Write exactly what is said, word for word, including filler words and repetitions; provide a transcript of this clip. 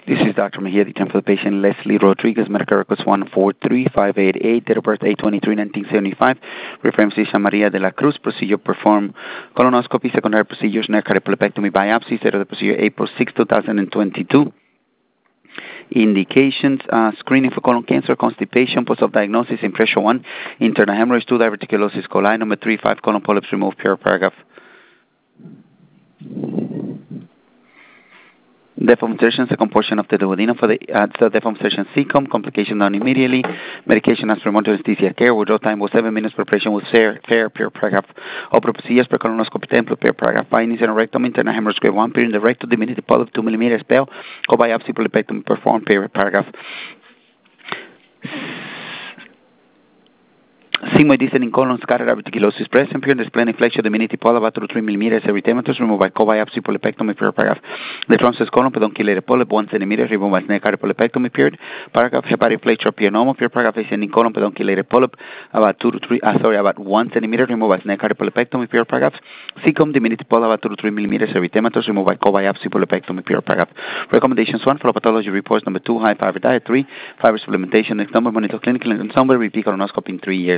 This is Doctor Mejia, the time for the patient Leslie Rodriguez, medical records one four three five eight eight, date of birth eight twenty-three nineteen seventy-five, reference San Maria de la Cruz, procedure performed colonoscopy, secondary procedures, neck cardiopulopectomy, biopsy, date of the procedure April sixth, two thousand twenty-two. Indications, uh, screening for colon cancer, constipation, post-op diagnosis, impression one, internal hemorrhage, two, diverticulosis coli, number three, five, colon polyps removed, pure paragraph. Deformation, second portion of the duodenum for the uh, the deformation C C O M, complication done immediately, medication as remote anesthesia care, withdrawal time was seven minutes, preparation was fair, fair, pure paragraph, opera procedures per colonoscopy temple, pure paragraph, findings in a rectum, internal hemorrhage grade one, period in the rectum, diminutive polyp, two millimeters, spell, co-biopsy, polypectomy performed, pure paragraph. Sigmoid descending colon, scattered diverticulosis present, pure splenic flexure, diminutive polyp, about two to three millimeters, erythematous, removed by co-biopsy, polypectomy, pure paragraph. The transverse colon, pedunculated polyp, one centimeter, removed by neck polypectomy, period. Paragraph, hepatic flexure, pionoma, pure paragraph, ascending colon, pedunculated polyp, about two to three, uh, sorry, about one centimeter, removed by neck polypectomy, pure paragraph. C C O M, diminutive polyp, about two to three millimeters, erythematous, removed by co-biopsy, polypectomy, pure paragraph. Recommendations one, follow pathology reports, number two, high fiber diet, three, fiber supplementation, next number, monitor clinical and somewhere, repeat colonoscopy in three years.